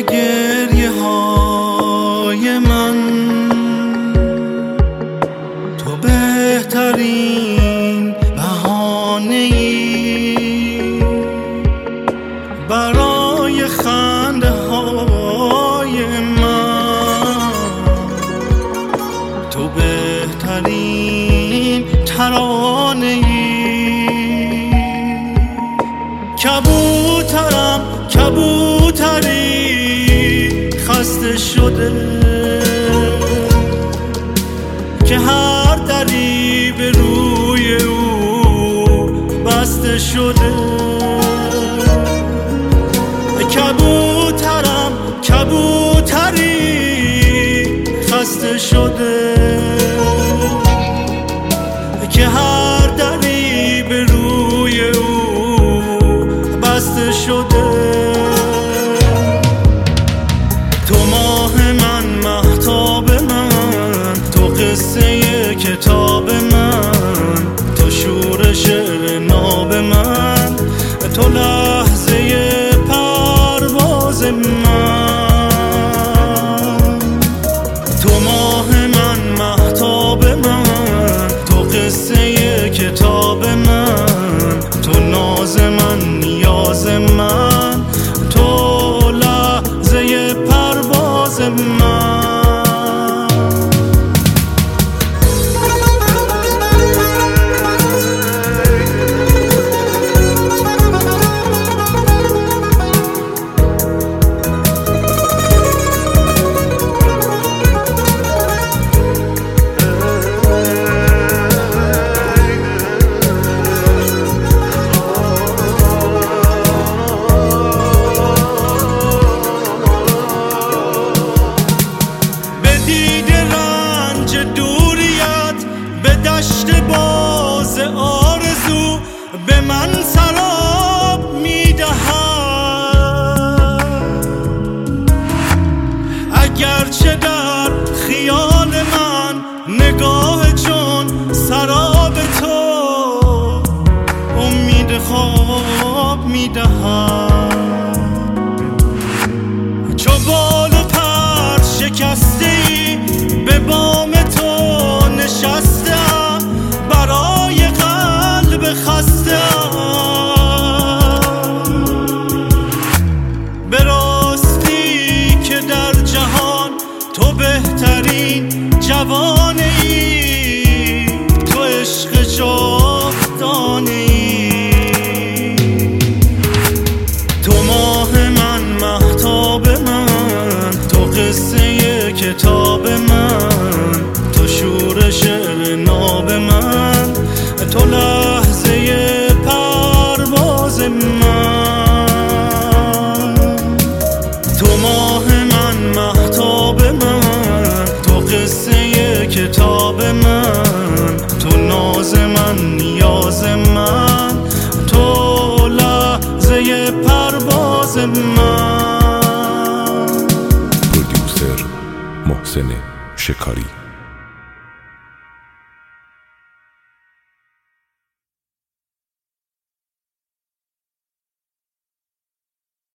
گریه های من، تو بهترین بهانه‌ای برای خنده های من، تو بهترین ترانه‌ای. کبوترم کبوتری خسته شده که هر دری به روی او بسته شده. کبوترم کبوتری خسته شده که هر دری به روی او بسته شده. تو ماه من، مهتاب من، تو قصه کتاب من، تو شور شعر ناب من، تو لحظه پرواز من. تو ماه من، مهتاب من، تو قصه کتاب من، تو ناز من، نیاز من، تو لحظه پرواز من. دشت باز آرزو به من سراب میدهد، اگرچه در خیال من نگاه چون سراب تو امید خواب میدهد. چو بال و پر شکسته ای به بام تو نشسته، برای قلب خسته به راستی که در جهان تو بهترین جوانه ای، تو عشق جاودانه ای. تو ماه من، مهتاب من، تو قصه کتاب من، تو شور شعر ناب من، تو لحظه پرواز من. تو ماه من، مهتاب من، تو قصه کتاب من، تو ناز من، نیاز من، تو لحظه پرواز من. پرودیوسر محسن شکاری.